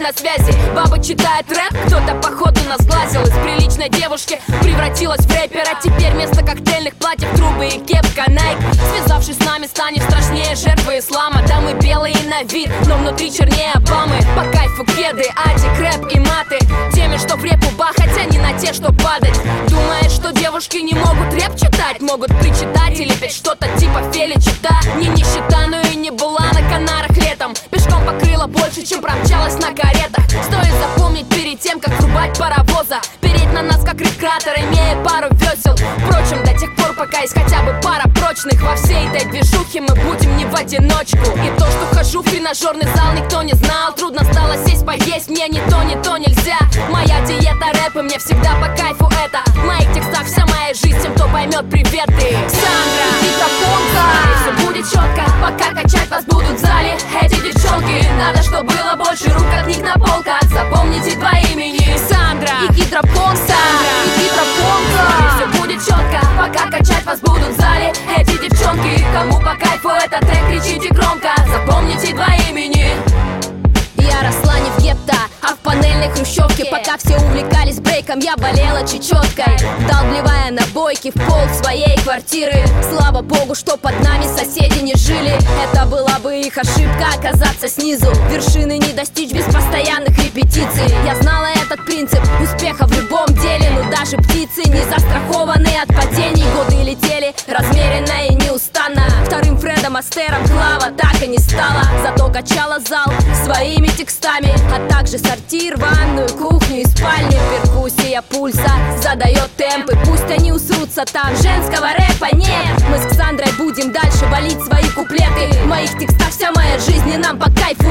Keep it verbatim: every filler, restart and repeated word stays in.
на связи. Баба читает рэп, кто-то походу нас сглазил. Из приличной девушки превратилась в рэпера. Теперь вместо коктейльных платьев трубы и кепка Nike. Связавшись с нами, станет страшнее жертвы ислама. Да мы белые на вид, но внутри чернее Обамы. По кайфу кеды, адик, рэп и маты. Теми, что в репу бахать, а не на те, что падать. Думаешь, что девушки не могут рэп читать? Могут причитать или петь что-то типа Фели Чита. Не нищета, но и не была на Канарах летом. Пешком покрыла больше, чем промчалась на каретах. Стоит запомнить перед тем, как рубать паровоза. Переть на нас, как рекратор, имея пару весел. Впрочем, до тех пор, пока есть хотя бы пара прочных. Во всей этой движухе мы будем не в одиночку. И то, что хожу в тренажерный зал, никто не знал. Трудно стало сесть, поесть, мне ни то, ни то нельзя. Моя диета рэп, и мне всегда по кайфу это. В моих текстах вся моя жизнь, тем, кто поймет, привет ты. Сандра, микрофонка, все будет четко, пока качать вас будут в зале эти девчонки. Надо, чтобы было больше рук от них на полках. Запомните два имени: Сандра и Гидропонка. Сандра и Гидропонка. Все будет четко, пока качать вас будут в зале эти девчонки. Кому по кайфу этот трек, кричите громко. Запомните два имени. Я росла не в гетто, а в панельной хрущевке. Пока все увлекались брейком, я болела чечеткой, вдалбливая набойки в пол своей квартиры. Слава богу, что под нами соседи не жили. Это была бы их ошибка, оказаться снизу. Вершины не достичь без постоянных репетиций. Я знала этот принцип успеха в любом деле. Но даже птицы не застрахованы от падений. Годы летели размеренно и неустанно. Вторым Фредом Астером Клава так и не стала. Зато качала зал своими текстами, а также сортир, ванную, кухню и спальню. Перкуссия пульса задает темпы. Пусть они усрутся там, женского рэпа нет. Мы с Ксандрой будем дальше валить свои куплеты. В моих текстах вся моя жизнь, и нам по кайфу